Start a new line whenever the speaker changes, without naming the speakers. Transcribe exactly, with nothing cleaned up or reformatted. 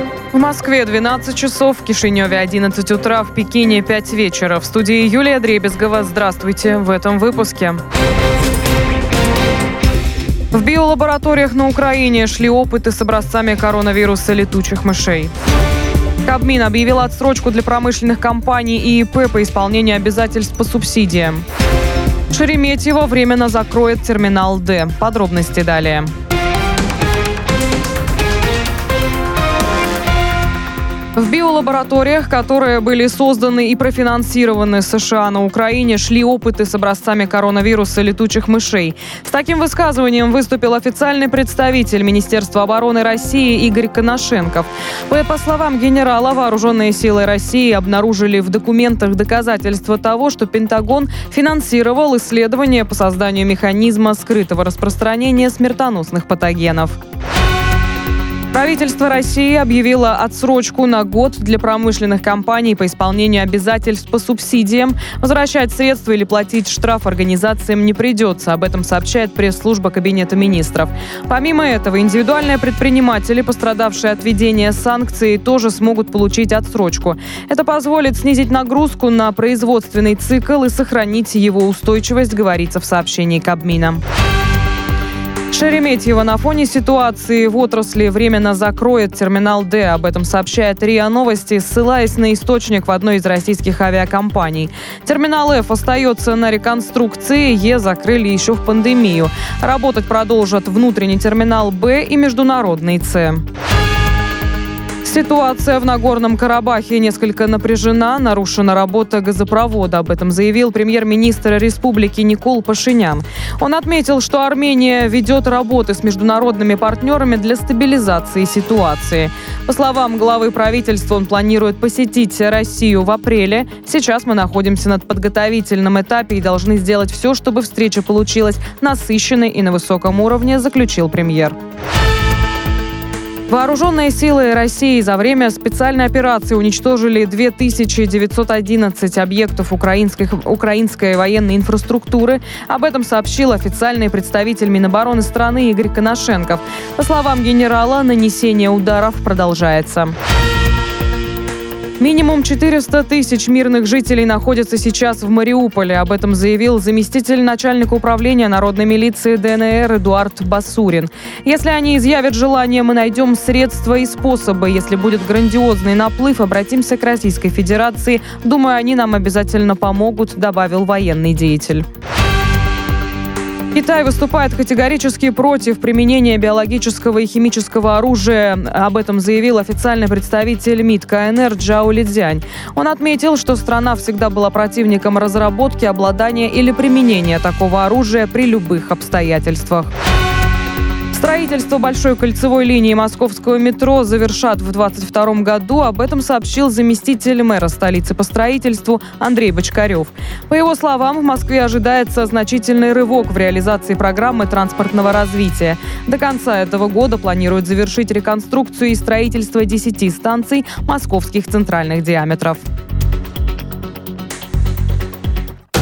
В Москве двенадцать часов, в Кишиневе одиннадцать утра, в Пекине пять вечера. В студии Юлия Дребезгова. Здравствуйте в этом выпуске. В биолабораториях на Украине шли опыты с образцами коронавируса летучих мышей. Кабмин объявил отсрочку для промышленных компаний и ИП по исполнению обязательств по субсидиям. Шереметьево временно закроет терминал Д. Подробности далее. В биолабораториях, которые были созданы и профинансированы США на Украине, шли опыты с образцами коронавируса летучих мышей. С таким высказыванием выступил официальный представитель Министерства обороны России Игорь Коношенков. По, по словам генерала, вооруженные силы России обнаружили в документах доказательства того, что Пентагон финансировал исследования по созданию механизма скрытого распространения смертоносных патогенов. Правительство России объявило отсрочку на год для промышленных компаний по исполнению обязательств по субсидиям. Возвращать средства или платить штраф организациям не придется. Об этом сообщает пресс-служба Кабинета министров. Помимо этого, индивидуальные предприниматели, пострадавшие от введения санкций, тоже смогут получить отсрочку. Это позволит снизить нагрузку на производственный цикл и сохранить его устойчивость, говорится в сообщении Кабмина. Шереметьево на фоне ситуации в отрасли временно закроет терминал Д. Об этом сообщает РИА Новости, ссылаясь на источник в одной из российских авиакомпаний. Терминал Ф остается на реконструкции, Е закрыли еще в пандемию. Работать продолжат внутренний терминал Б и международный С. Ситуация в Нагорном Карабахе несколько напряжена, нарушена работа газопровода. Об этом заявил премьер-министр республики Никол Пашинян. Он отметил, что Армения ведет работы с международными партнерами для стабилизации ситуации. По словам главы правительства, он планирует посетить Россию в апреле. Сейчас мы находимся на подготовительном этапе и должны сделать все, чтобы встреча получилась насыщенной и на высоком уровне, заключил премьер. Вооруженные силы России за время специальной операции уничтожили две тысячи девятьсот одиннадцать объектов украинской, украинской военной инфраструктуры. Об этом сообщил официальный представитель Минобороны страны Игорь Коношенков. По словам генерала, нанесение ударов продолжается. Минимум четыреста тысяч мирных жителей находятся сейчас в Мариуполе. Об этом заявил заместитель начальника управления народной милиции ДНР Эдуард Басурин. Если они изъявят желание, мы найдем средства и способы. Если будет грандиозный наплыв, обратимся к Российской Федерации. Думаю, они нам обязательно помогут, добавил военный деятель. Китай выступает категорически против применения биологического и химического оружия. Об этом заявил официальный представитель МИД КНР Джао Лидзянь. Он отметил, что страна всегда была противником разработки, обладания или применения такого оружия при любых обстоятельствах. Строительство большой кольцевой линии московского метро завершат в двадцать втором году. Об этом сообщил заместитель мэра столицы по строительству Андрей Бочкарев. По его словам, в Москве ожидается значительный рывок в реализации программы транспортного развития. До конца этого года планируют завершить реконструкцию и строительство десяти станций московских центральных диаметров.